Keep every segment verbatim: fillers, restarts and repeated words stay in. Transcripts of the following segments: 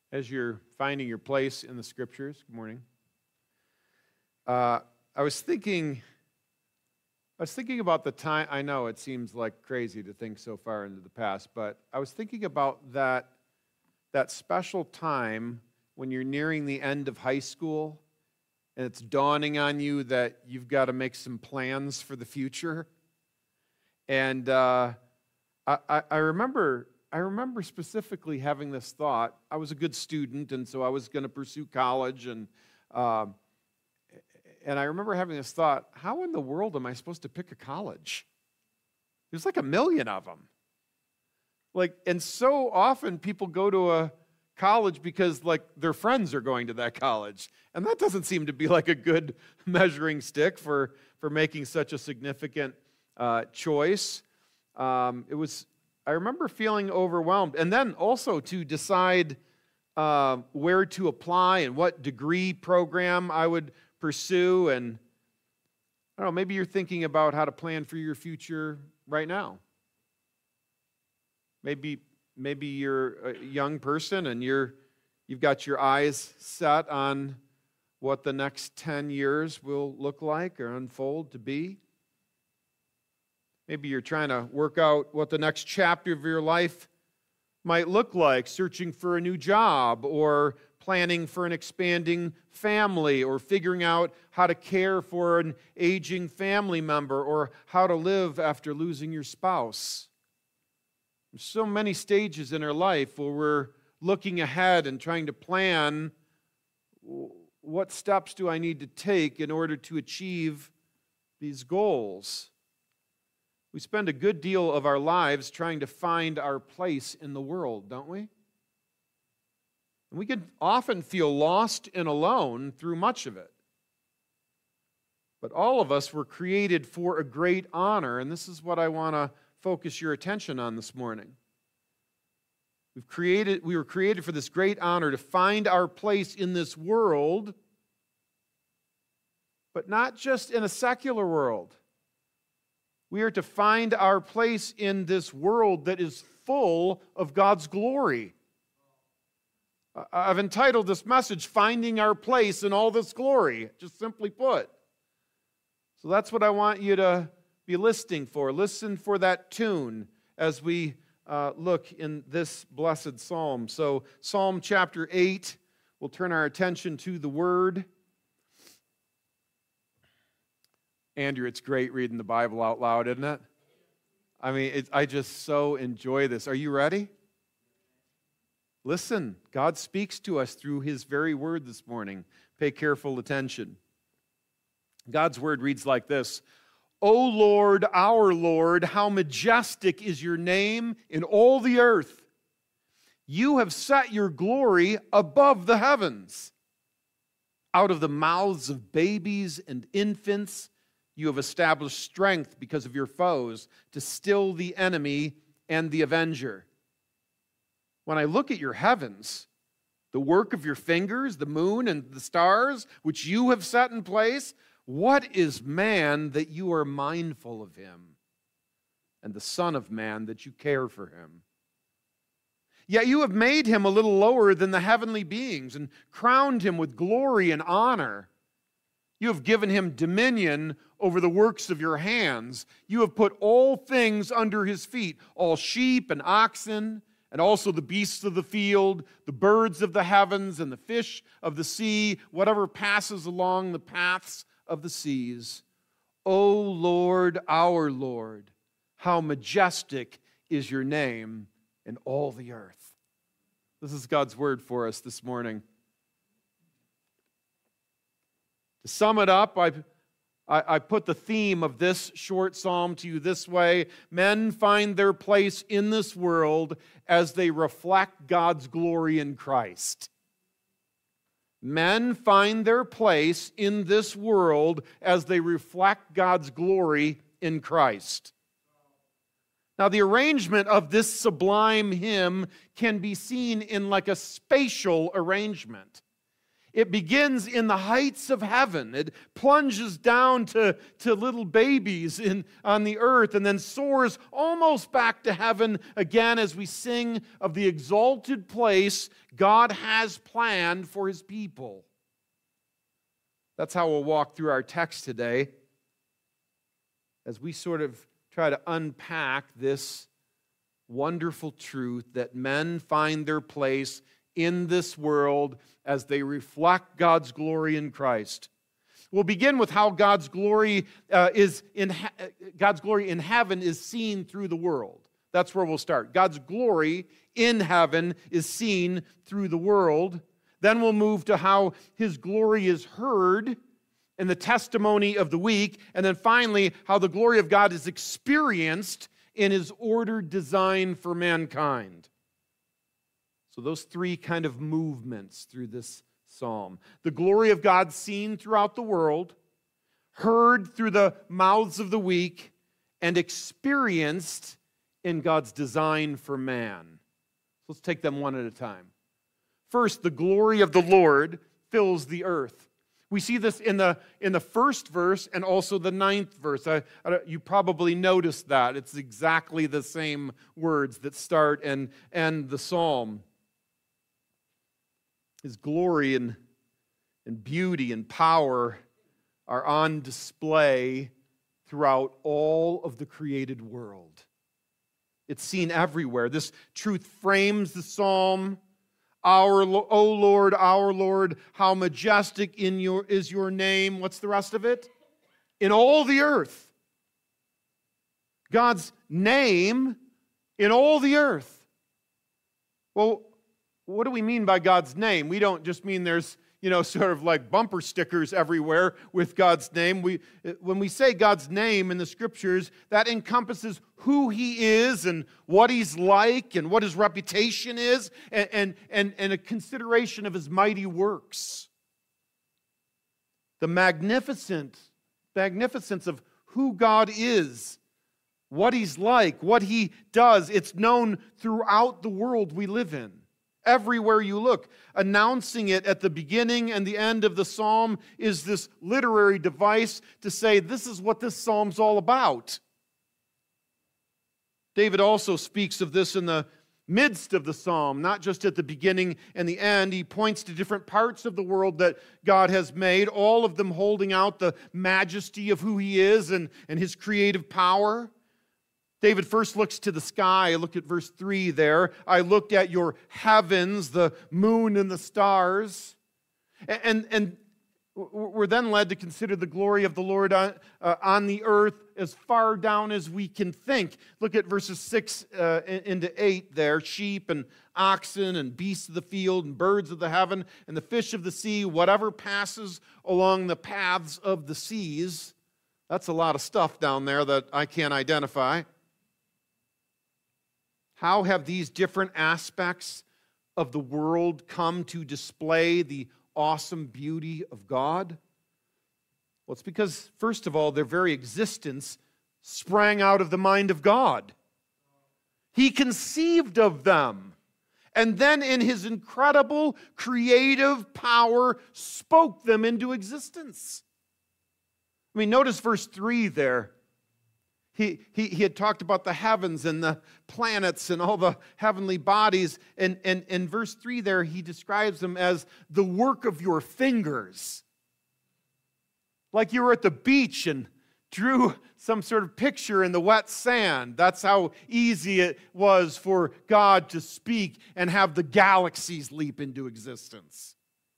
As you're finding your place in the Scriptures, good morning. Uh, I was thinking, I was thinking about the time. I know it seems like crazy to think so far into the past, but I was thinking about that that special time when you're nearing the end of high school, and it's dawning on you that you've got to make some plans for the future. And uh, I, I, I remember. I remember specifically having this thought. I was a good student, and so I was going to pursue college, and uh, and I remember having this thought, how in the world am I supposed to pick a college? There's like a million of them. Like, and so often people go to a college because like their friends are going to that college, and that doesn't seem to be like a good measuring stick for, for making such a significant uh, choice. Um, it was... I remember feeling overwhelmed. And then also to decide uh, where to apply and what degree program I would pursue. And I don't know, maybe you're thinking about how to plan for your future right now. Maybe, maybe you're a young person and you're, you've got your eyes set on what the next ten years will look like or unfold to be. Maybe you're trying to work out what the next chapter of your life might look like, searching for a new job or planning for an expanding family or figuring out how to care for an aging family member or how to live after losing your spouse. There's so many stages in our life where we're looking ahead and trying to plan what steps do I need to take in order to achieve these goals. We spend a good deal of our lives trying to find our place in the world, don't we? And we can often feel lost and alone through much of it. But all of us were created for a great honor, and this is what I want to focus your attention on this morning. We've created, we were created for this great honor to find our place in this world, but not just in a secular world. We are to find our place in this world that is full of God's glory. I've entitled this message, Finding Our Place in All This Glory, just simply put. So that's what I want you to be listening for. Listen for that tune as we uh, look in this blessed psalm. So Psalm chapter eight, we'll turn our attention to the Word. Andrew, it's great reading the Bible out loud, isn't it? I mean, it, I just so enjoy this. Are you ready? Listen, God speaks to us through His very word this morning. Pay careful attention. God's word reads like this: O Lord, our Lord, how majestic is your name in all the earth. You have set your glory above the heavens. Out of the mouths of babies and infants, you have established strength because of your foes to still the enemy and the avenger. When I look at your heavens, the work of your fingers, the moon and the stars, which you have set in place, what is man that you are mindful of him, and the Son of Man that you care for him? Yet you have made him a little lower than the heavenly beings and crowned him with glory and honor. You have given him dominion over the works of your hands. You have put all things under his feet, all sheep and oxen, and also the beasts of the field, the birds of the heavens, and the fish of the sea, whatever passes along the paths of the seas. O Lord, our Lord, how majestic is your name in all the earth. This is God's word for us this morning. To sum it up, I, I, I put the theme of this short psalm to you this way: men find their place in this world as they reflect God's glory in Christ. Men find their place in this world as they reflect God's glory in Christ. Now, the arrangement of this sublime hymn can be seen in like a spatial arrangement. It begins in the heights of heaven. It plunges down to, to little babies in, on the earth and then soars almost back to heaven again as we sing of the exalted place God has planned for His people. That's how we'll walk through our text today as we sort of try to unpack this wonderful truth that men find their place in this world as they reflect God's glory in Christ. We'll begin with how God's glory uh, is in ha- God's glory in heaven is seen through the world. That's where we'll start. God's glory in heaven is seen through the world. Then we'll move to how His glory is heard in the testimony of the week, and then finally how the glory of God is experienced in His ordered design for mankind. So those three kind of movements through this psalm. The glory of God seen throughout the world, heard through the mouths of the weak, and experienced in God's design for man. Let's take them one at a time. First, the glory of the Lord fills the earth. We see this in the, in the first verse and also the ninth verse. I, I, you probably noticed that. It's exactly the same words that start and end the psalm. His glory and, and beauty and power are on display throughout all of the created world. It's seen everywhere. This truth frames the psalm. Our, O Lord, our Lord, how majestic in your, is your name. What's the rest of it? In all the earth. God's name in all the earth. Well, what do we mean by God's name? We don't just mean there's, you know, sort of like bumper stickers everywhere with God's name. We, when we say God's name in the Scriptures, that encompasses who He is and what He's like and what His reputation is and, and, and, and a consideration of His mighty works. The magnificent, magnificence of who God is, what He's like, what He does, it's known throughout the world we live in. Everywhere you look, announcing it at the beginning and the end of the psalm is this literary device to say this is what this psalm's all about. David also speaks of this in the midst of the psalm, not just at the beginning and the end. He points to different parts of the world that God has made, all of them holding out the majesty of who He is and, and His creative power. David first looks to the sky. Look at verse three there. I looked at your heavens, the moon and the stars. And, and, and we're then led to consider the glory of the Lord on, uh, on the earth as far down as we can think. Look at verses six uh, into eight there. Sheep and oxen and beasts of the field and birds of the heaven and the fish of the sea, whatever passes along the paths of the seas. That's a lot of stuff down there that I can't identify. How have these different aspects of the world come to display the awesome beauty of God? Well, it's because, first of all, their very existence sprang out of the mind of God. He conceived of them, and then in His incredible creative power spoke them into existence. I mean, notice verse three there. He, he, he had talked about the heavens and the planets and all the heavenly bodies. And, and in verse three there, he describes them as the work of your fingers. Like you were at the beach and drew some sort of picture in the wet sand. That's how easy it was for God to speak and have the galaxies leap into existence.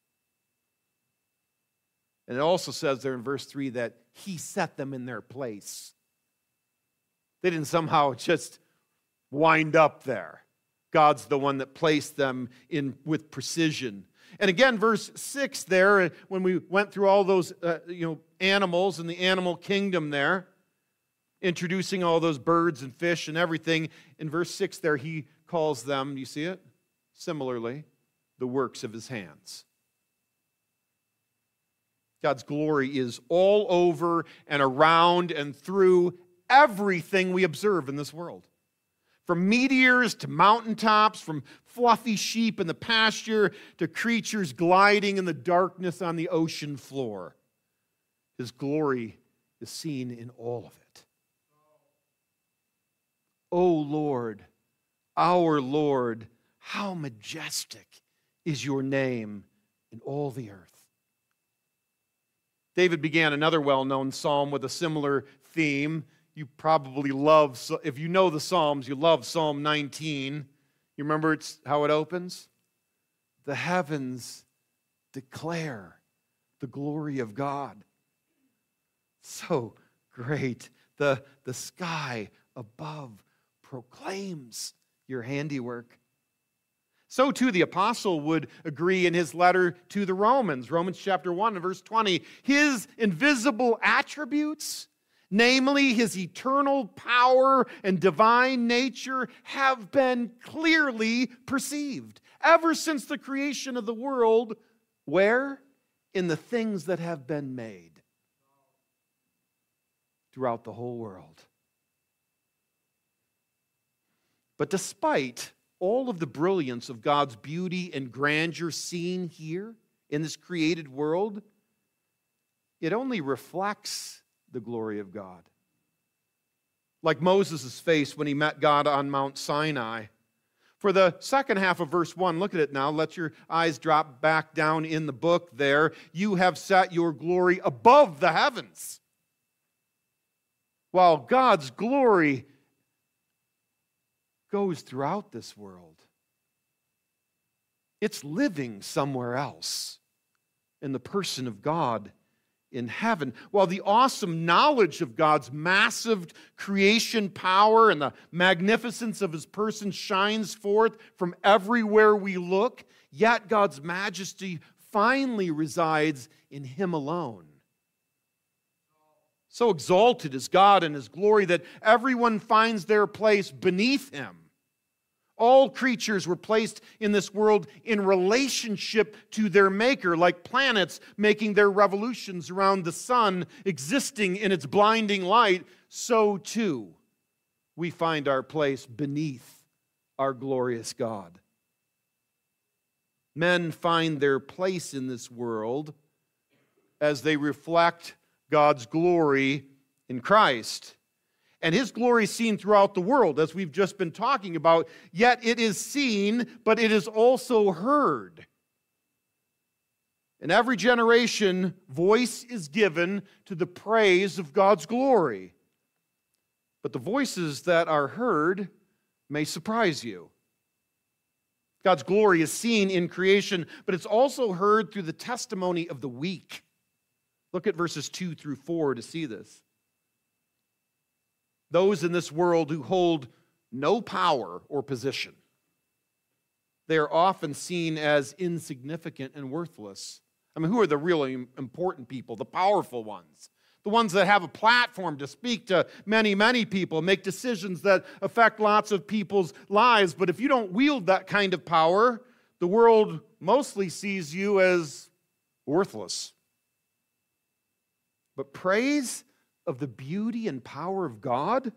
And it also says there in verse three that He set them in their place. They didn't somehow just wind up there. God's the one that placed them in with precision. And again, verse six there, when we went through all those uh, you know, animals in the animal kingdom there, introducing all those birds and fish and everything, in verse six there, He calls them, do you see it? Similarly, the works of His hands. God's glory is all over and around and through everything we observe in this world. From meteors to mountaintops, from fluffy sheep in the pasture to creatures gliding in the darkness on the ocean floor. His glory is seen in all of it. O Lord, our Lord, how majestic is your name in all the earth. David began another well-known psalm with a similar theme. You probably love, if you know the Psalms, you love Psalm nineteen. You remember it's how it opens? The heavens declare the glory of God. So great. The, the sky above proclaims your handiwork. So too the apostle would agree in his letter to the Romans, Romans chapter one and verse twenty. His invisible attributes, namely his eternal power and divine nature, have been clearly perceived ever since the creation of the world. Where? In the things that have been made throughout the whole world. But despite all of the brilliance of God's beauty and grandeur seen here in this created world, it only reflects the glory of God. Like Moses' face when he met God on Mount Sinai. For the second half of verse one, look at it now. Let your eyes drop back down in the book there. You have set your glory above the heavens. While God's glory goes throughout this world, it's living somewhere else in the person of God in heaven. While the awesome knowledge of God's massive creation power and the magnificence of his person shines forth from everywhere we look, yet God's majesty finally resides in him alone. So exalted is God in his glory that everyone finds their place beneath him. All creatures were placed in this world in relationship to their Maker, like planets making their revolutions around the sun, existing in its blinding light. So too, we find our place beneath our glorious God. Men find their place in this world as they reflect God's glory in Christ. And his glory is seen throughout the world, as we've just been talking about. Yet it is seen, but it is also heard. In every generation, voice is given to the praise of God's glory. But the voices that are heard may surprise you. God's glory is seen in creation, but it's also heard through the testimony of the weak. Look at verses two through four to see this. Those in this world who hold no power or position, they are often seen as insignificant and worthless. I mean, who are the really important people? The powerful ones. The ones that have a platform to speak to many, many people, make decisions that affect lots of people's lives. But if you don't wield that kind of power, the world mostly sees you as worthless. But praise of the beauty and power of God,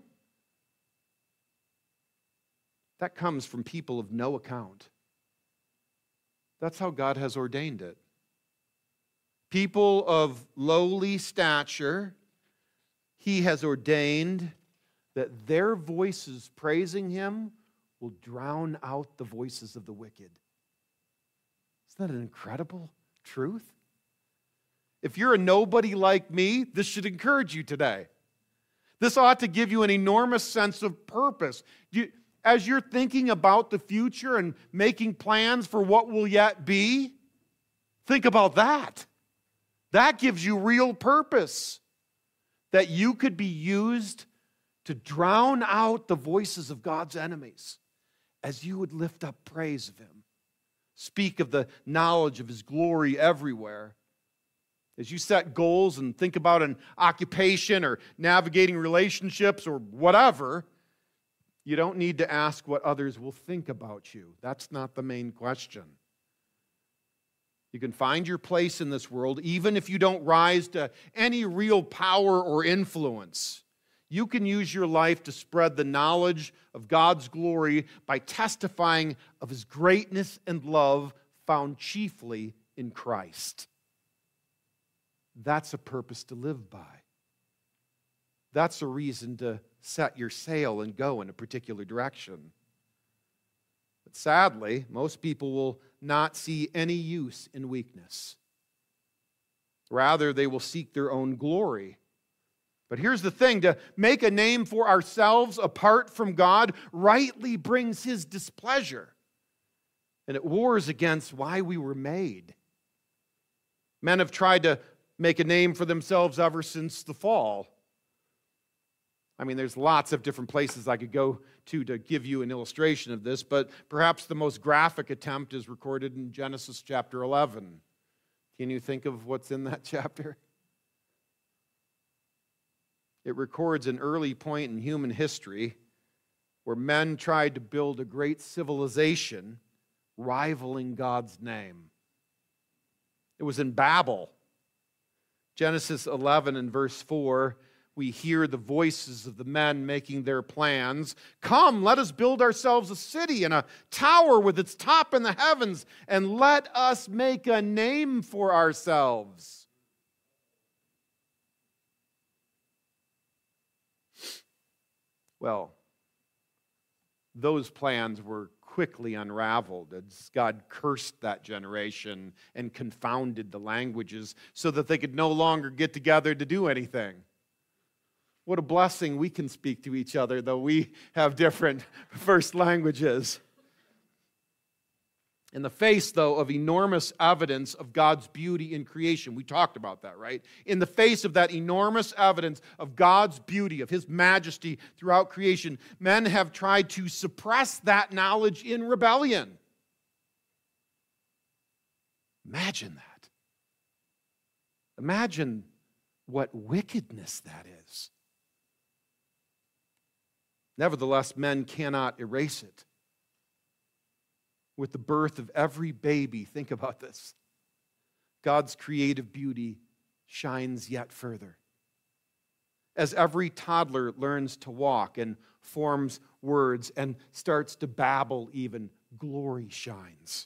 that comes from people of no account. That's how God has ordained it. People of lowly stature, he has ordained that their voices praising him will drown out the voices of the wicked. Isn't that an incredible truth? If you're a nobody like me, this should encourage you today. This ought to give you an enormous sense of purpose. You, as you're thinking about the future and making plans for what will yet be, think about that. That gives you real purpose. That you could be used to drown out the voices of God's enemies as you would lift up praise of him. Speak of the knowledge of his glory everywhere. As you set goals and think about an occupation or navigating relationships or whatever, you don't need to ask what others will think about you. That's not the main question. You can find your place in this world even if you don't rise to any real power or influence. You can use your life to spread the knowledge of God's glory by testifying of His greatness and love found chiefly in Christ. That's a purpose to live by. That's a reason to set your sail and go in a particular direction. But sadly, most people will not see any use in weakness. Rather, they will seek their own glory. But here's the thing, to make a name for ourselves apart from God rightly brings His displeasure. And it wars against why we were made. Men have tried to make a name for themselves ever since the fall. I mean, there's lots of different places I could go to to give you an illustration of this, but perhaps the most graphic attempt is recorded in Genesis chapter eleven. Can you think of what's in that chapter? It records an early point in human history where men tried to build a great civilization rivaling God's name. It was in Babel. Genesis eleven and verse four, we hear the voices of the men making their plans. Come, let us build ourselves a city and a tower with its top in the heavens, and let us make a name for ourselves. Well, those plans were quickly unraveled as God cursed that generation and confounded the languages so that they could no longer get together to do anything. What a blessing we can speak to each other, though we have different first languages. In the face, though, of enormous evidence of God's beauty in creation, we talked about that, right? In the face of that enormous evidence of God's beauty, of His majesty throughout creation, men have tried to suppress that knowledge in rebellion. Imagine that. Imagine what wickedness that is. Nevertheless, men cannot erase it. With the birth of every baby, think about this, God's creative beauty shines yet further. As every toddler learns to walk and forms words and starts to babble even, glory shines.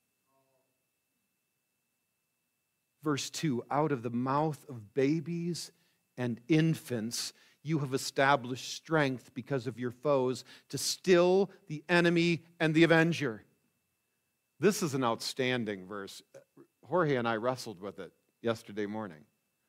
Verse two, out of the mouth of babies and infants, you have established strength because of your foes to still the enemy and the avenger. This is an outstanding verse. Jorge and I wrestled with it yesterday morning.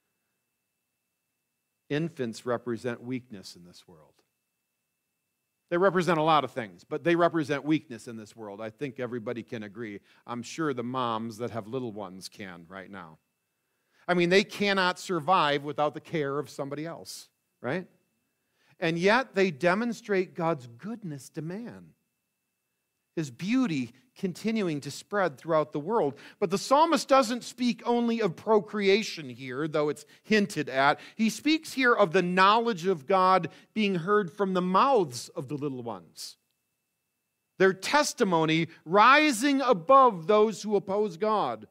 Infants represent weakness in this world. They represent a lot of things, but they represent weakness in this world. I think everybody can agree. I'm sure the moms that have little ones can right now. I mean, they cannot survive without the care of somebody else, right? And yet they demonstrate God's goodness to man. His beauty continuing to spread throughout the world. But the psalmist doesn't speak only of procreation here, though it's hinted at. He speaks here of the knowledge of God being heard from the mouths of the little ones. Their testimony rising above those who oppose God.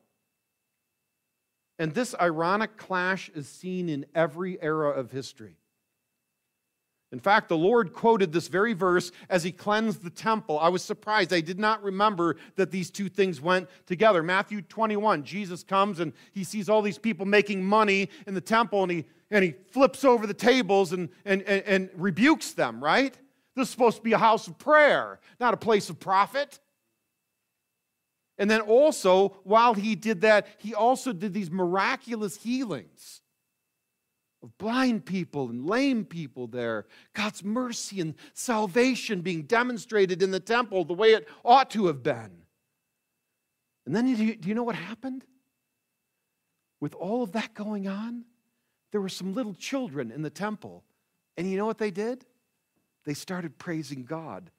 And this ironic clash is seen in every era of history. In fact, the Lord quoted this very verse as He cleansed the temple. I was surprised. I did not remember that these two things went together. Matthew twenty-one, Jesus comes and He sees all these people making money in the temple, and He, and he flips over the tables and, and, and, and rebukes them, right? This is supposed to be a house of prayer, not a place of profit. And then also, while He did that, He also did these miraculous healings of blind people and lame people there. God's mercy and salvation being demonstrated in the temple the way it ought to have been. And then do you, do you know what happened? With all of that going on, there were some little children in the temple. And you know what they did? They started praising God.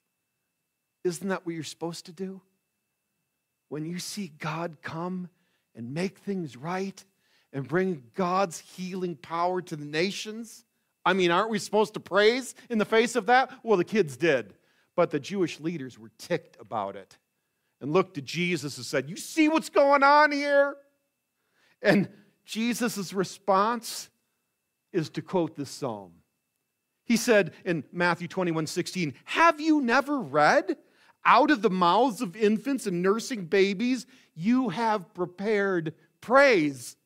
Isn't that what you're supposed to do? When you see God come and make things right, and bring God's healing power to the nations? I mean, aren't we supposed to praise in the face of that? Well, the kids did. But the Jewish leaders were ticked about it and looked to Jesus and said, you see what's going on here? And Jesus' response is to quote this psalm. He said in Matthew twenty-one sixteen, have you never read? Out of the mouths of infants and nursing babies, you have prepared praise.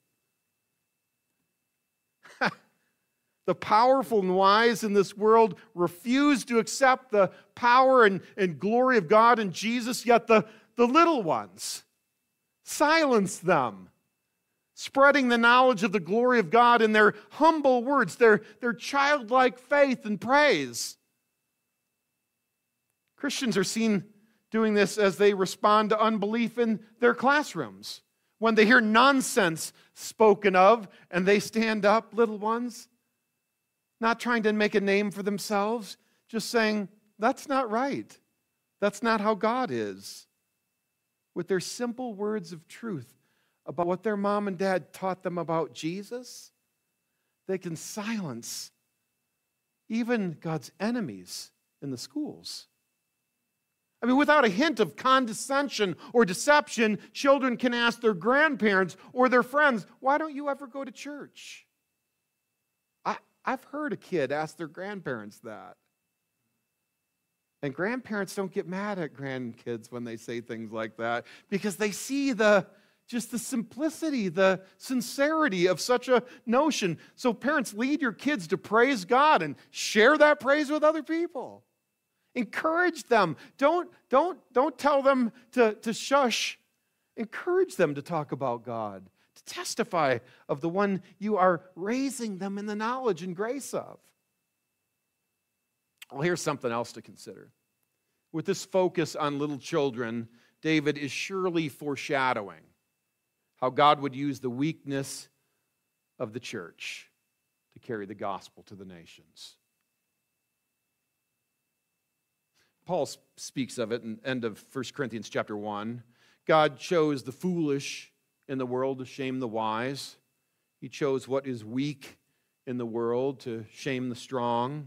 The powerful and wise in this world refuse to accept the power and, and glory of God in Jesus, yet the, the little ones silence them, spreading the knowledge of the glory of God in their humble words, their, their childlike faith and praise. Christians are seen doing this as they respond to unbelief in their classrooms. When they hear nonsense spoken of and they stand up, little ones, not trying to make a name for themselves, just saying, that's not right. That's not how God is. With their simple words of truth about what their mom and dad taught them about Jesus, they can silence even God's enemies in the schools. I mean, without a hint of condescension or deception, children can ask their grandparents or their friends, why don't you ever go to church? I, I've heard a kid ask their grandparents that. And grandparents don't get mad at grandkids when they say things like that because they see the just the simplicity, the sincerity of such a notion. So parents, lead your kids to praise God and share that praise with other people. Encourage them. Don't, don't, don't tell them to, to shush. Encourage them to talk about God, to testify of the one you are raising them in the knowledge and grace of. Well, here's something else to consider. With this focus on little children, David is surely foreshadowing how God would use the weakness of the church to carry the gospel to the nations. Paul speaks of it in the end of First Corinthians chapter one. God chose the foolish in the world to shame the wise. He chose what is weak in the world to shame the strong.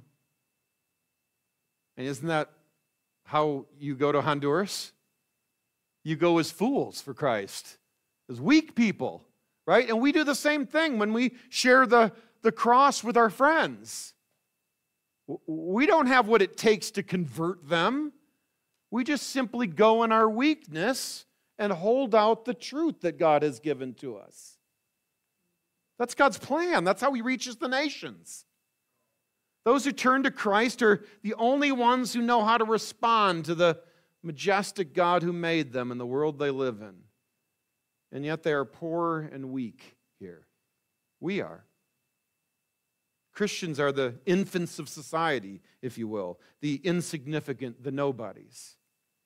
And isn't that how you go to Honduras? You go as fools for Christ, as weak people, right? And we do the same thing when we share the, the cross with our friends. We don't have what it takes to convert them. We just simply go in our weakness and hold out the truth that God has given to us. That's God's plan. That's how He reaches the nations. Those who turn to Christ are the only ones who know how to respond to the majestic God who made them and the world they live in. And yet they are poor and weak here. We are. Christians are the infants of society, if you will, the insignificant, the nobodies.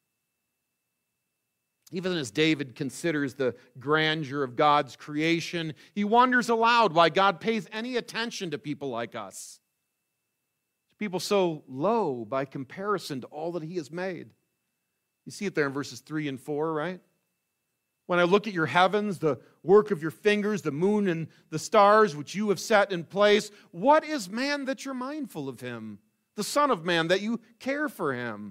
Even as David considers the grandeur of God's creation, he wonders aloud why God pays any attention to people like us. People so low by comparison to all that He has made. You see it there in verses three and four, right? When I look at your heavens, the work of your fingers, the moon and the stars which you have set in place, what is man that you're mindful of him? The Son of Man that you care for him?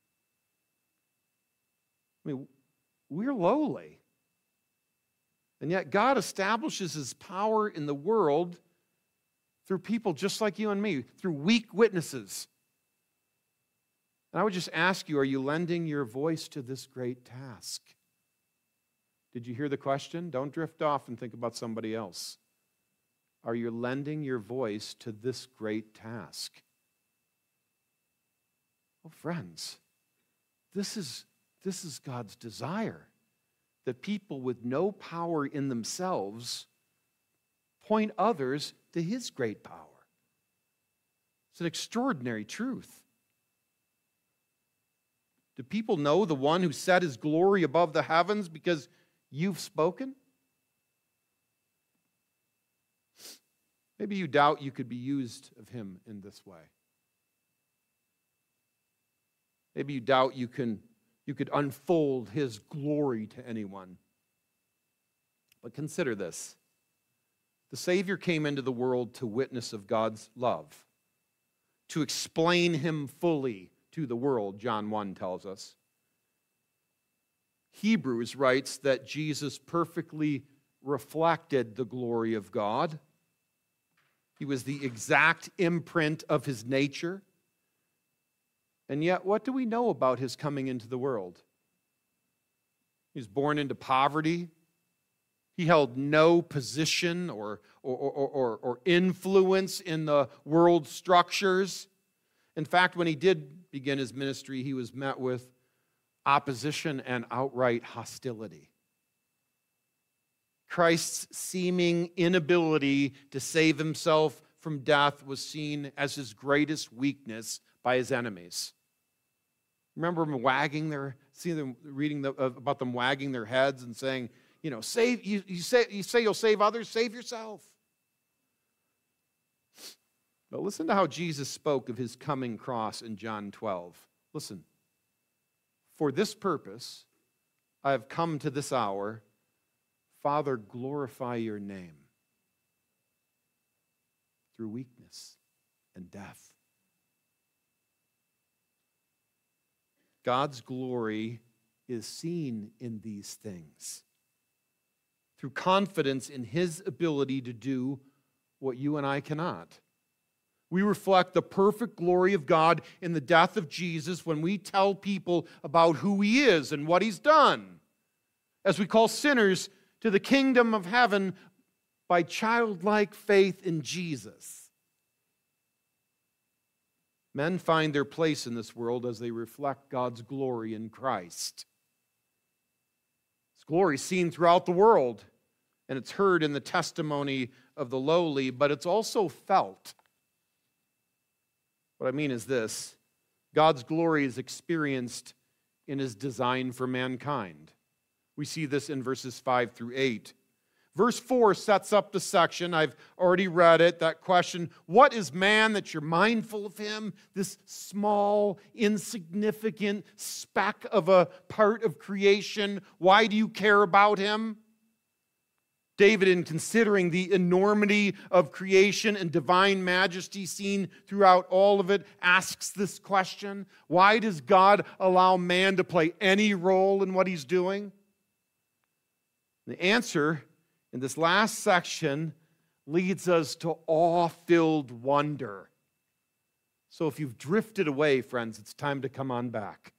I mean, we're lowly. And yet God establishes His power in the world through people just like you and me, through weak witnesses. And I would just ask you, are you lending your voice to this great task? Did you hear the question? Don't drift off and think about somebody else. Are you lending your voice to this great task? Oh, friends, this is, this is God's desire, that people with no power in themselves point others to His great power. It's an extraordinary truth. Do people know the one who set His glory above the heavens because you've spoken? Maybe you doubt you could be used of Him in this way. Maybe you doubt you can you could unfold His glory to anyone. But consider this. The Savior came into the world to witness of God's love, to explain Him fully to the world, John one tells us. Hebrews writes that Jesus perfectly reflected the glory of God. He was the exact imprint of his nature. And yet, what do we know about his coming into the world? He was born into poverty. He held no position or, or, or, or, or influence in the world structures. In fact, when he did begin his ministry, he was met with opposition and outright hostility. Christ's seeming inability to save himself from death was seen as his greatest weakness by his enemies. Remember them wagging their, see them reading the, uh, about them wagging their heads and saying, you know, save, you, you, say, you say you'll save others, save yourself. But listen to how Jesus spoke of his coming cross in John twelve. Listen. For this purpose I have come to this hour. Father, glorify your name through weakness and death. God's glory is seen in these things through confidence in his ability to do what you and I cannot. We reflect the perfect glory of God in the death of Jesus when we tell people about who he is and what he's done, as we call sinners to the kingdom of heaven by childlike faith in Jesus. Men find their place in this world as they reflect God's glory in Christ. His glory is seen throughout the world, and it's heard in the testimony of the lowly, but it's also felt. What I mean is this: God's glory is experienced in his design for mankind. We see this in verses five through eight. Verse four sets up the section. I've already read it, that question, what is man that you're mindful of him? This small, insignificant speck of a part of creation. Why do you care about him? David, in considering the enormity of creation and divine majesty seen throughout all of it, asks this question: why does God allow man to play any role in what he's doing? The answer in this last section leads us to awe-filled wonder. So if you've drifted away, friends, it's time to come on back.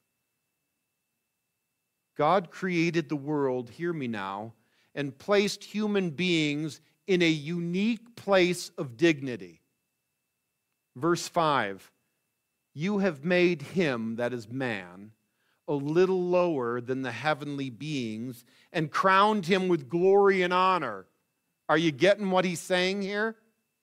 God created the world, hear me now, and placed human beings in a unique place of dignity. Verse five, you have made him, that is man, a little lower than the heavenly beings, and crowned him with glory and honor. Are you getting what he's saying here?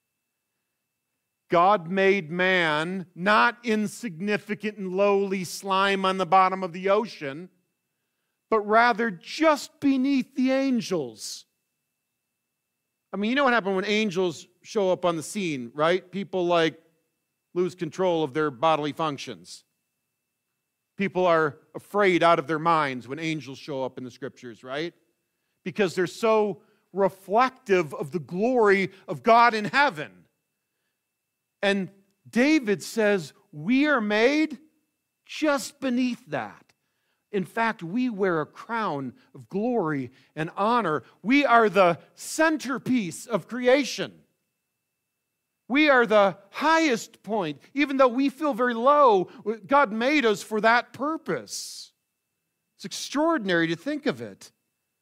God made man not insignificant and lowly slime on the bottom of the ocean, but rather just beneath the angels. I mean, you know what happened when angels show up on the scene, right? People like lose control of their bodily functions. People are afraid out of their minds when angels show up in the scriptures, right? Because they're so reflective of the glory of God in heaven. And David says, we are made just beneath that. In fact, we wear a crown of glory and honor. We are the centerpiece of creation. We are the highest point. Even though we feel very low, God made us for that purpose. It's extraordinary to think of it.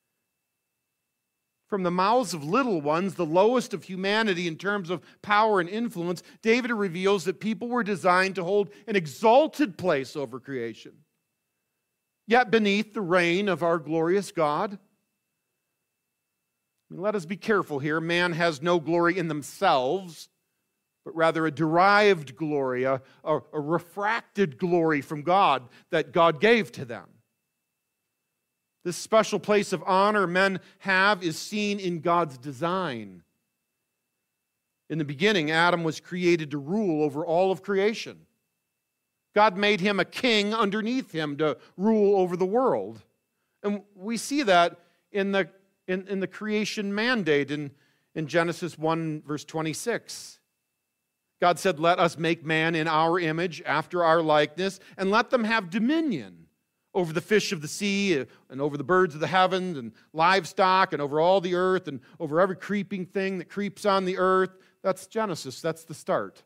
From the mouths of little ones, the lowest of humanity in terms of power and influence, David reveals that people were designed to hold an exalted place over creation. Yet beneath the reign of our glorious God. I mean, let us be careful here. Man has no glory in themselves, but rather a derived glory, a, a, a refracted glory from God that God gave to them. This special place of honor men have is seen in God's design. In the beginning, Adam was created to rule over all of creation. God made him a king underneath him to rule over the world. And we see that in the, in, in the creation mandate in, in Genesis one, verse twenty-six. God said, let us make man in our image, after our likeness, and let them have dominion over the fish of the sea, and over the birds of the heavens, and livestock, and over all the earth, and over every creeping thing that creeps on the earth. that's Genesis, that's the start.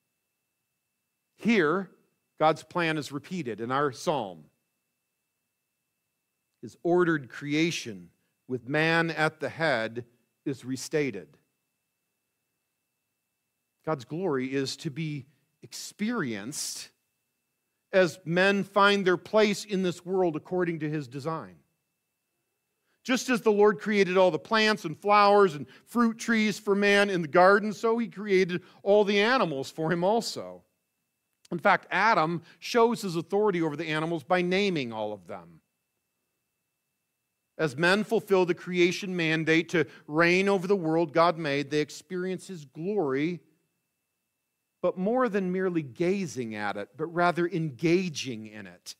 Here, God's plan is repeated in our psalm. His ordered creation with man at the head is restated. God's glory is to be experienced as men find their place in this world according to his design. Just as the Lord created all the plants and flowers and fruit trees for man in the garden, so he created all the animals for him also. In fact, Adam shows his authority over the animals by naming all of them. As men fulfill the creation mandate to reign over the world God made, they experience his glory, but more than merely gazing at it, but rather engaging in it.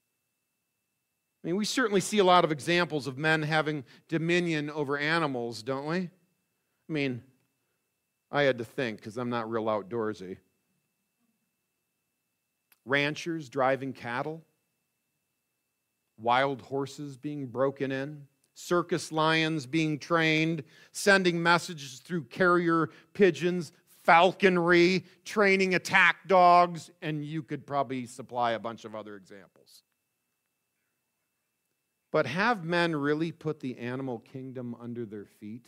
I mean, we certainly see a lot of examples of men having dominion over animals, don't we? I mean, I had to think because I'm not real outdoorsy. Ranchers driving cattle, wild horses being broken in, circus lions being trained, sending messages through carrier pigeons, falconry, training attack dogs, and you could probably supply a bunch of other examples. But have men really put the animal kingdom under their feet?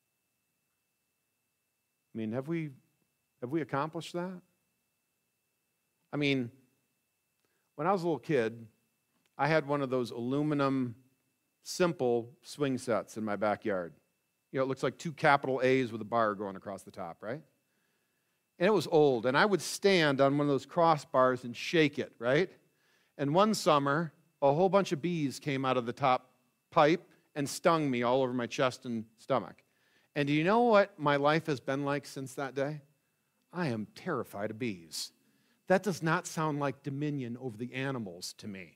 I mean, have we, have we accomplished that? I mean, when I was a little kid, I had one of those aluminum, simple swing sets in my backyard. You know, it looks like two capital A's with a bar going across the top, right? And it was old, and I would stand on one of those crossbars and shake it, right? And one summer, a whole bunch of bees came out of the top pipe and stung me all over my chest and stomach. And do you know what my life has been like since that day? I am terrified of bees. That does not sound like dominion over the animals to me.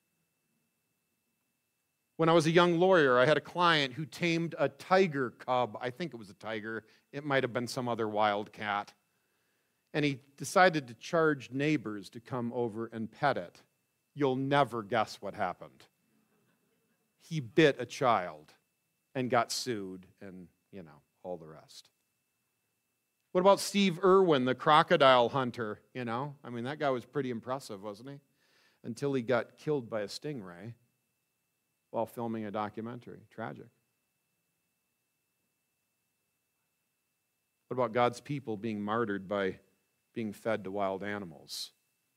When I was a young lawyer, I had a client who tamed a tiger cub. I think it was a tiger. It might have been some other wild cat. And he decided to charge neighbors to come over and pet it. You'll never guess what happened. He bit a child and got sued and, you know, all the rest. What about Steve Irwin, the crocodile hunter? You know, I mean, that guy was pretty impressive, wasn't he? Until he got killed by a stingray while filming a documentary. Tragic. What about God's people being martyred by being fed to wild animals?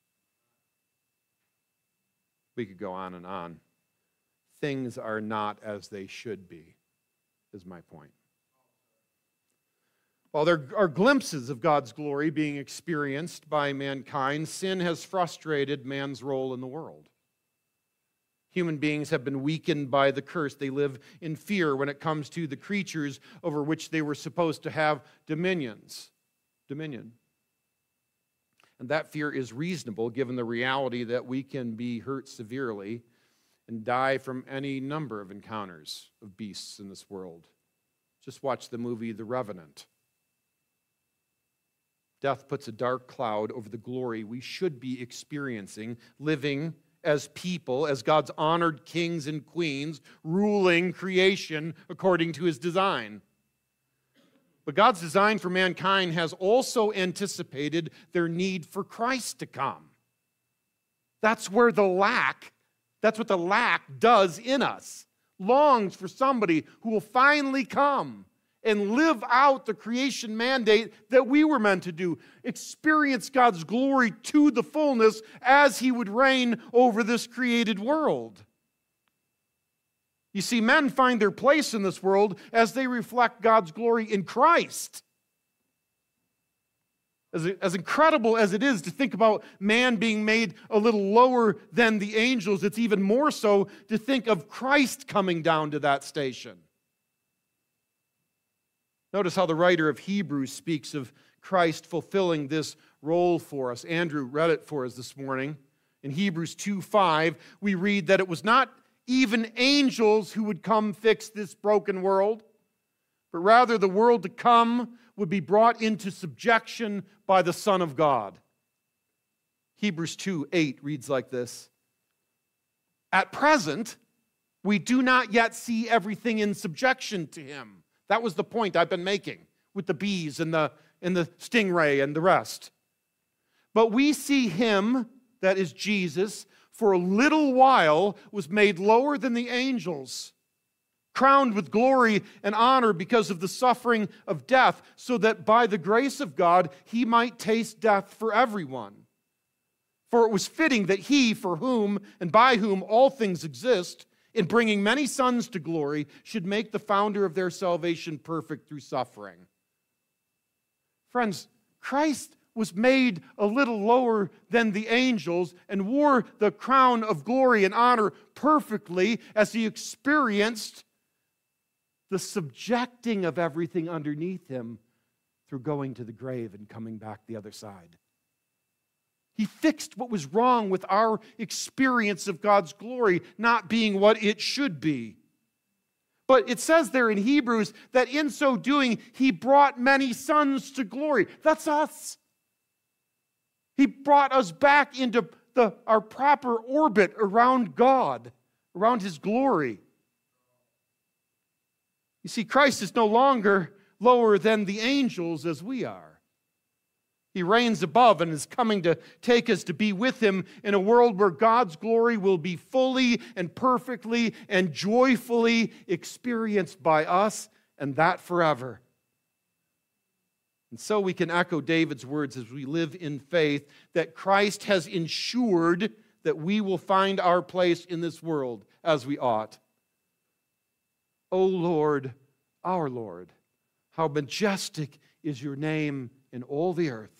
We could go on and on. Things are not as they should be, is my point. While there are glimpses of God's glory being experienced by mankind, sin has frustrated man's role in the world. Human beings have been weakened by the curse. They live in fear when it comes to the creatures over which they were supposed to have dominions, dominion. And that fear is reasonable given the reality that we can be hurt severely and die from any number of encounters of beasts in this world. Just watch the movie The Revenant. Death puts a dark cloud over the glory we should be experiencing, living as people, as God's honored kings and queens, ruling creation according to his design. But God's design for mankind has also anticipated their need for Christ to come. That's where the lack, that's what the lack does in us. Longs for somebody who will finally come and live out the creation mandate that we were meant to do. Experience God's glory to the fullness as he would reign over this created world. You see, men find their place in this world as they reflect God's glory in Christ. As, as incredible as it is to think about man being made a little lower than the angels, it's even more so to think of Christ coming down to that station. Notice how the writer of Hebrews speaks of Christ fulfilling this role for us. Andrew read it for us this morning. In Hebrews two five, we read that it was not even angels who would come fix this broken world, but rather the world to come would be brought into subjection by the Son of God. Hebrews two eight reads like this: At present, we do not yet see everything in subjection to him. That was the point I've been making with the bees and the and the stingray and the rest. But we see him, that is Jesus, for a little while was made lower than the angels, crowned with glory and honor because of the suffering of death, so that by the grace of God he might taste death for everyone. For it was fitting that he, for whom and by whom all things exist, in bringing many sons to glory, should make the founder of their salvation perfect through suffering. Friends, Christ was made a little lower than the angels and wore the crown of glory and honor perfectly as he experienced the subjecting of everything underneath him through going to the grave and coming back the other side. He fixed what was wrong with our experience of God's glory not being what it should be. But it says there in Hebrews that in so doing, he brought many sons to glory. That's us. He brought us back into the, our proper orbit around God, around his glory. You see, Christ is no longer lower than the angels as we are. He reigns above and is coming to take us to be with him in a world where God's glory will be fully and perfectly and joyfully experienced by us, and that forever. And so we can echo David's words as we live in faith that Christ has ensured that we will find our place in this world as we ought. O Lord, our Lord, how majestic is your name in all the earth.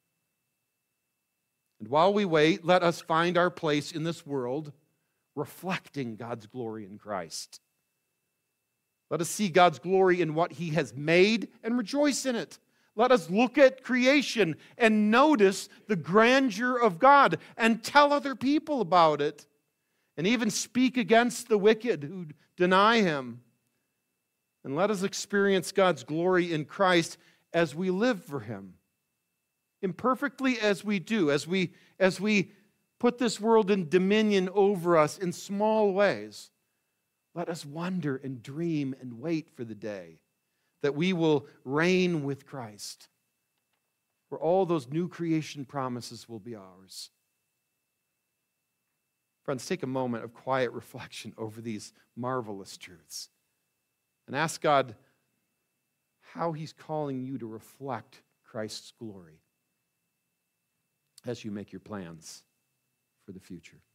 And while we wait, let us find our place in this world reflecting God's glory in Christ. Let us see God's glory in what he has made and rejoice in it. Let us look at creation and notice the grandeur of God and tell other people about it, and even speak against the wicked who deny him. And let us experience God's glory in Christ as we live for him. Imperfectly as we do, as we, as we put this world in dominion over us in small ways, let us wonder and dream and wait for the day that we will reign with Christ, where all those new creation promises will be ours. Friends, take a moment of quiet reflection over these marvelous truths and ask God how he's calling you to reflect Christ's glory as you make your plans for the future.